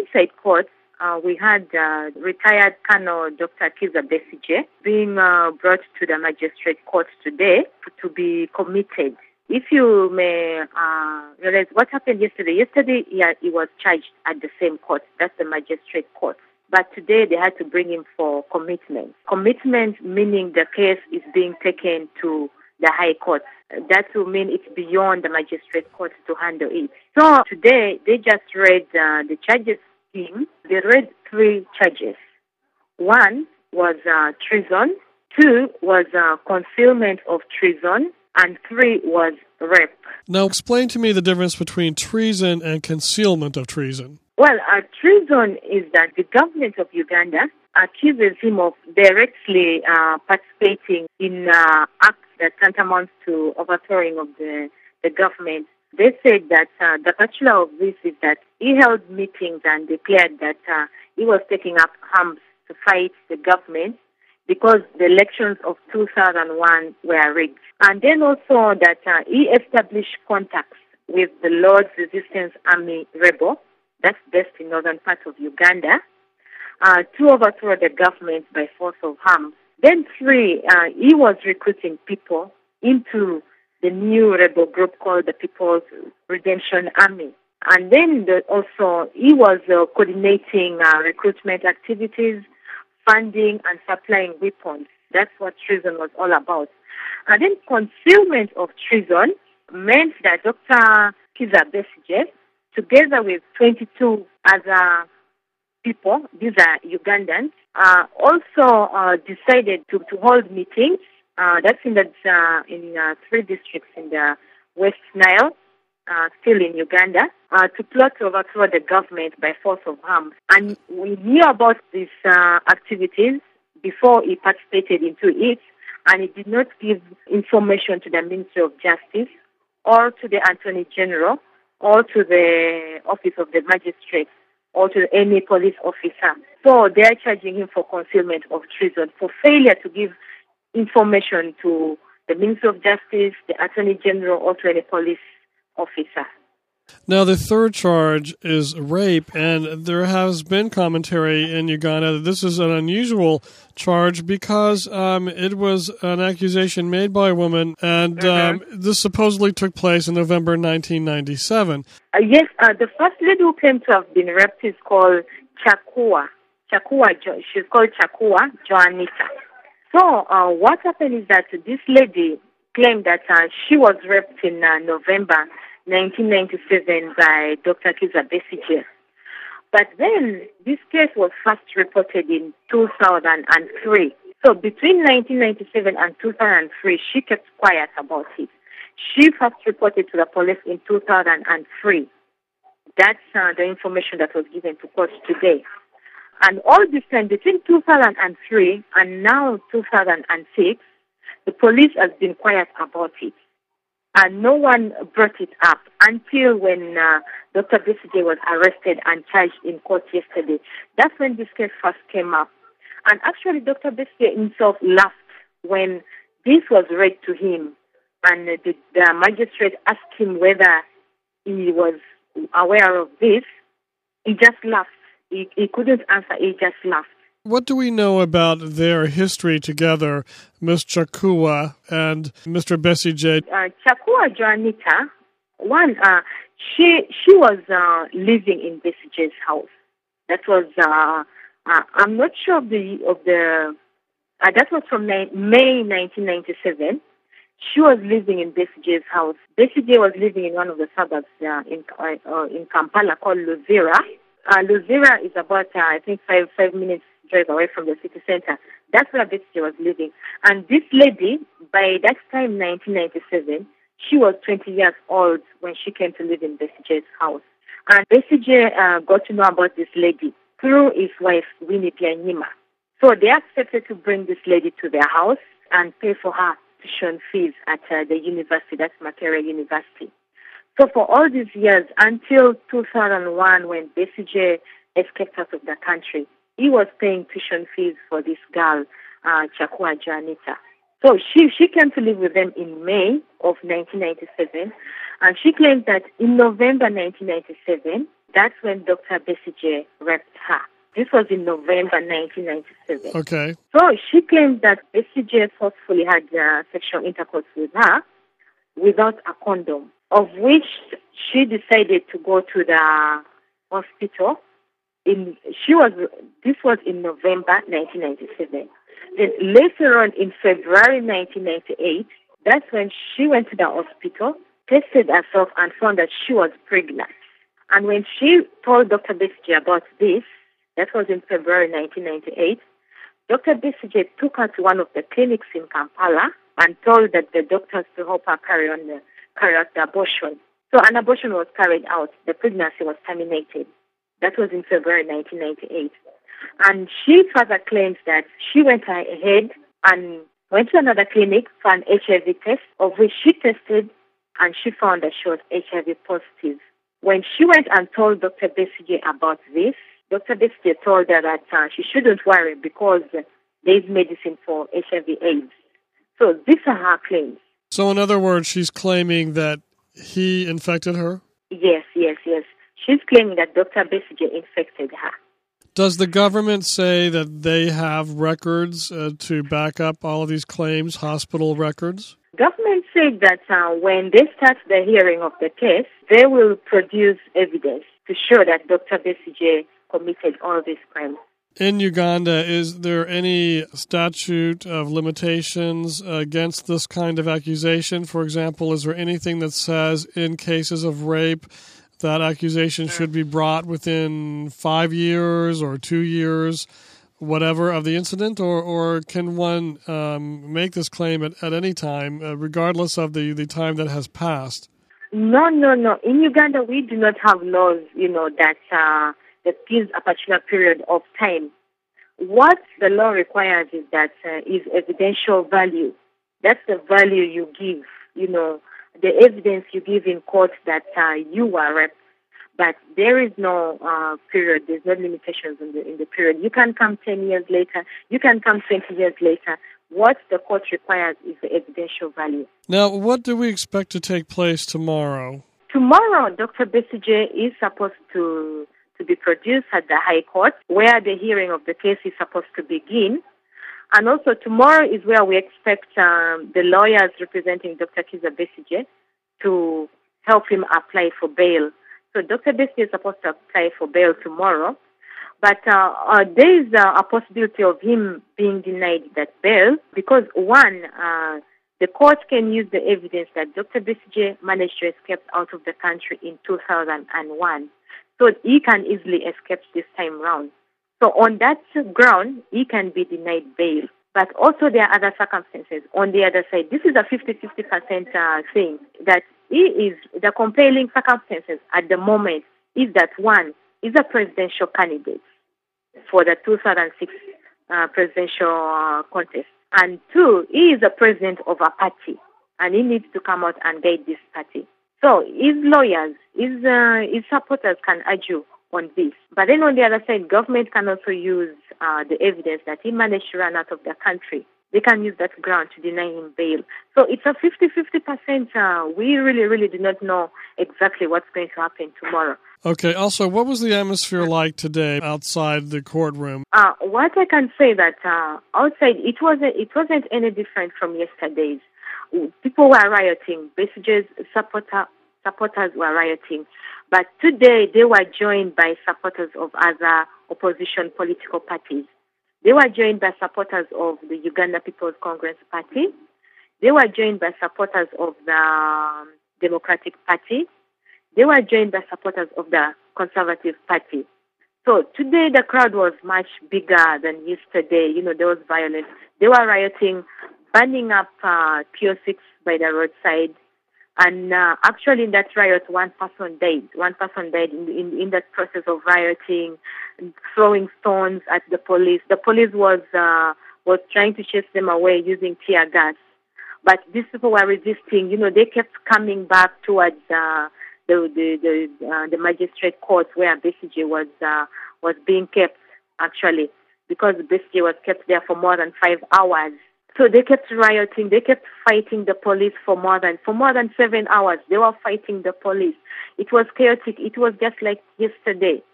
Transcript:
inside court, we had retired Colonel Dr. Kizza Besigye being brought to the magistrate court today to be committed. If you may realize what happened yesterday. Yesterday, he was charged at the same court. That's the magistrate court. But today, they had to bring him for commitment. Commitment meaning the case is being taken to the High Court. That will mean it's beyond the magistrate court to handle it. So today, they just read the charges scheme. They read 3 charges. 1 was treason, 2 was concealment of treason, and 3 was rape. Now explain to me the difference between treason and concealment of treason. Well, treason is that the government of Uganda accuses him of directly participating in acts that tantamount to overthrowing of the government. They said that the particular of this is that he held meetings and declared that he was taking up arms to fight the government because the elections of 2001 were rigged. And then also that he established contacts with the Lord's Resistance Army rebel, that's based in northern part of Uganda, to overthrow the government by force of arms. Then 3, he was recruiting people into the new rebel group called the People's Redemption Army. And then also he was coordinating recruitment activities, funding and supplying weapons. That's what treason was all about. And then concealment of treason meant that Dr. Kizza Besigye, together with 22 other people, these are Ugandans, also decided to hold meetings. That's in 3 districts in the West Nile, still in Uganda, to plot to overthrow the government by force of arms. And we knew about these activities before he participated into it, and he did not give information to the Ministry of Justice or to the Attorney General or to the Office of the Magistrate or to any police officer. So they are charging him for concealment of treason, for failure to give information to the Ministry of Justice, the Attorney General, or to any police officer. Now, the third charge is rape, and there has been commentary in Uganda that this is an unusual charge because it was an accusation made by a woman, and this supposedly took place in November 1997. Yes, the first lady who claimed to have been raped is called Chakua. She's called Chakua Joanita. So what happened is that this lady claimed that she was raped in November 1997 by Dr. Kizza Besigye. But then this case was first reported in 2003. So between 1997 and 2003, she kept quiet about it. She first reported to the police in 2003. That's the information that was given to court today. And all this time, between 2003 and now 2006, the police has been quiet about it. And no one brought it up until when Dr. Besigye was arrested and charged in court yesterday. That's when this case first came up. And actually, Dr. Besigye himself laughed when this was read to him. And the magistrate asked him whether he was aware of this. He just laughed. He couldn't answer. He just laughed. What do we know about their history together, Ms. Chakua and Mr. Besigye? Chakua Joanita, she was living in Besigye's house. That was I'm not sure of the that was from May 1997. She was living in Besigye's house. Besigye was living in one of the suburbs in Kampala called Luzira. Luzira is about I think 5 minutes drive away from the city center. That's where Besigye was living. And this lady, by that time, 1997, she was 20 years old when she came to live in Besigye's house. And Besigye got to know about this lady through his wife, Winnie Byanyima. So they accepted to bring this lady to their house and pay for her tuition fees at the university, that's Makerere University. So for all these years, until 2001, when Besigye escaped out of the country, he was paying tuition fees for this girl, Chakua Joanita. So she came to live with them in May of 1997, and she claimed that in November 1997, That's when Dr. Besigye raped her. This was in November 1997. Okay. So she claimed that Besigye forcefully had sexual intercourse with her without a condom, of which she decided to go to the hospital. This was in November 1997. Then later on in February 1998, that's when she went to the hospital, tested herself, and found that she was pregnant. And when she told Dr. Besigye about this, that was in February 1998, Dr. Besigye took her to one of the clinics in Kampala and told that the doctors to help her carry out the abortion. So an abortion was carried out. The pregnancy was terminated. That was in February 1998. And she further claims that she went ahead and went to another clinic for an HIV test, of which she tested, and she found that she was HIV positive. When she went and told Dr. Besigye about this, Dr. Besigye told her that she shouldn't worry because there is medicine for HIV/AIDS. So these are her claims. So in other words, she's claiming that he infected her? Yes. She's claiming that Dr. Besigye infected her. Does the government say that they have records to back up all of these claims, hospital records? Government said that when they start the hearing of the case, they will produce evidence to show that Dr. Besigye committed all these crimes. In Uganda, is there any statute of limitations against this kind of accusation? For example, is there anything that says in cases of rape that accusation should be brought within 5 years or 2 years, whatever, of the incident? Or can one make this claim at any time, regardless of the time that has passed? No. In Uganda, we do not have laws, that gives a particular period of time. What the law requires is that is evidential value. That's the value you give, the evidence you give in court that you were raped. But there is no period, there's no limitations in the period. You can come 10 years later, you can come 20 years later. What the court requires is the evidential value. Now, what do we expect to take place tomorrow? Tomorrow, Dr. Besigye is supposed to be produced at the High Court, where the hearing of the case is supposed to begin. And also tomorrow is where we expect the lawyers representing Dr. Kizza Besigye to help him apply for bail. So Dr. Besigye is supposed to apply for bail tomorrow. But there is a possibility of him being denied that bail because, one, the court can use the evidence that Dr. Besigye managed to escape out of the country in 2001. So he can easily escape this time round. So on that ground, he can be denied bail. But also there are other circumstances on the other side. This is a 50-50% thing, that he is, the compelling circumstances at the moment is that, one, is a presidential candidate for the 2006 presidential contest. And two, he is the president of a party, and he needs to come out and guide this party. So his lawyers, his supporters can argue on this. But then on the other side, government can also use the evidence that he managed to run out of the country. They can use that ground to deny him bail. So it's a 50-50%. We really do not know exactly what's going to happen tomorrow. Okay. Also, what was the atmosphere like today outside the courtroom? What I can say that outside, it wasn't any different from yesterday's. People were rioting. Besigye's supporters were rioting. But today, they were joined by supporters of other opposition political parties. They were joined by supporters of the Uganda People's Congress Party. They were joined by supporters of the Democratic Party. They were joined by supporters of the Conservative Party. So today, the crowd was much bigger than yesterday. There was violence. They were rioting, burning up P06 by the roadside. And actually in that riot, one person died. One person died in that process of rioting, throwing stones at the police. The police was trying to chase them away using tear gas. But these people were resisting. They kept coming back towards the magistrate court where Besigye was being kept, actually, because Besigye was kept there for more than 5 hours. So they kept rioting. They kept fighting the police for more than 7 hours. They were fighting the police. It was chaotic. It was just like yesterday.